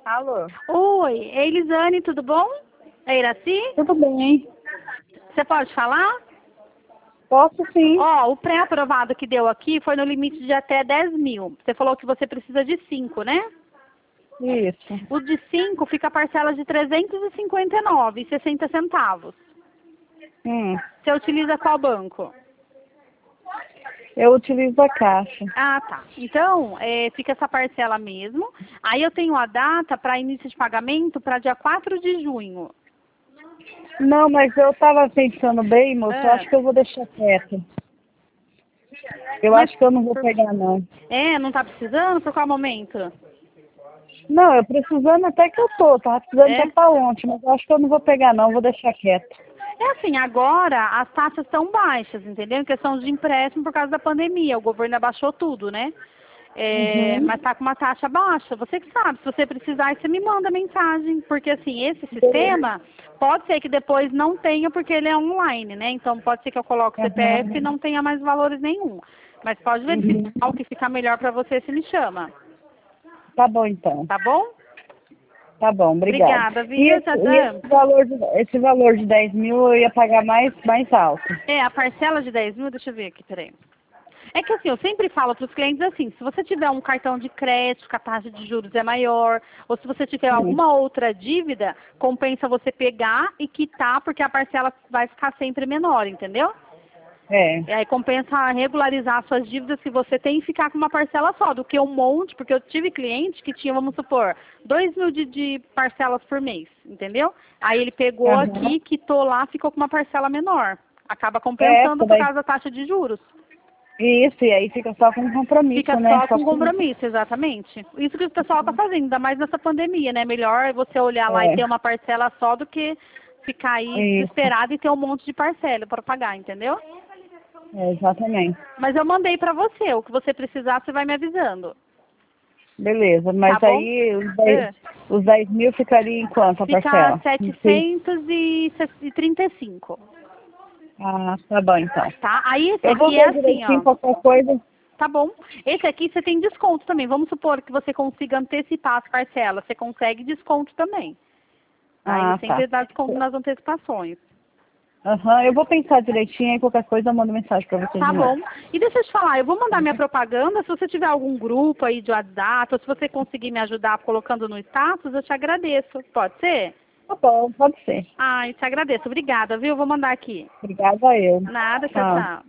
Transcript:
Alô? Oi, é Elisane, tudo bom? É Iraci? Tudo bem? Você pode falar? Posso sim. Ó, o pré-aprovado que deu aqui foi no limite de até 10 mil. Você falou que você precisa de 5, né? Isso. O de 5 fica a parcela de 359,60 centavos. Você utiliza qual banco? Eu utilizo a Caixa. Ah, tá. Então, fica essa parcela mesmo. Aí eu tenho a data para início de pagamento para dia 4 de junho. Não, mas eu tava pensando bem, moço, eu acho que eu vou deixar quieto. Eu Mas acho que eu não vou pegar, não. não tá precisando? Por qual momento? Não, eu precisando até que eu tô. Tava precisando É? até pra ontem, mas eu acho que eu não vou pegar, não. Vou deixar quieto. É assim, agora as taxas estão baixas, entendeu? Em questão de empréstimo por causa da pandemia. O governo abaixou tudo, né? Mas tá com uma taxa baixa. Você que sabe, se você precisar, aí você me manda mensagem. Porque assim, esse sistema, pode ser que depois não tenha, porque ele é online, né? Então pode ser que eu coloque o CPF e não tenha mais valores nenhum. Mas pode verificar o que ficar melhor para você, se me chama. Tá bom, então. Tá bom? Tá bom, obrigado. Obrigada, E viu? esse valor de 10 mil eu ia pagar mais alto. A parcela de 10 mil, deixa eu ver aqui, peraí. É que assim, eu sempre falo para os clientes assim, se você tiver um cartão de crédito que a taxa de juros é maior, ou se você tiver alguma outra dívida, compensa você pegar e quitar, porque a parcela vai ficar sempre menor, entendeu? E aí compensa regularizar suas dívidas que você tem e ficar com uma parcela só, do que um monte, porque eu tive cliente que tinha, vamos supor, 2 mil de parcelas por mês, entendeu? Aí ele pegou aqui, quitou lá, ficou com uma parcela menor. Acaba compensando por causa da taxa de juros. Isso, e aí fica só com compromisso, Fica né? só com compromisso, exatamente. Isso que o pessoal está fazendo, ainda mais nessa pandemia, né? Melhor você olhar lá e ter uma parcela só do que ficar aí desesperado e ter um monte de parcela para pagar, entendeu? Exatamente. Mas eu mandei para você, o que você precisar, você vai me avisando. Beleza, mas Tá bom? aí os 10 mil ficaria em quanto a Fica parcela? 735. Ah, tá bom então. Tá? Aí esse Eu vou aqui é ver assim, direitinho ó. qualquer coisa. Tá bom. Esse aqui você tem desconto também. Vamos supor que você consiga antecipar as parcelas. Você consegue desconto também. Aí sempre dá desconto nas antecipações. Eu vou pensar direitinho e qualquer coisa eu mando mensagem pra vocês. Tá bom. E deixa eu te falar, eu vou mandar minha propaganda. Se você tiver algum grupo aí de WhatsApp, ou se você conseguir me ajudar colocando no status, eu te agradeço. Pode ser? Tá bom, pode ser. Ai, te agradeço. Obrigada, viu? Vou mandar aqui. Obrigada a eu. Nada, tchau, tchau.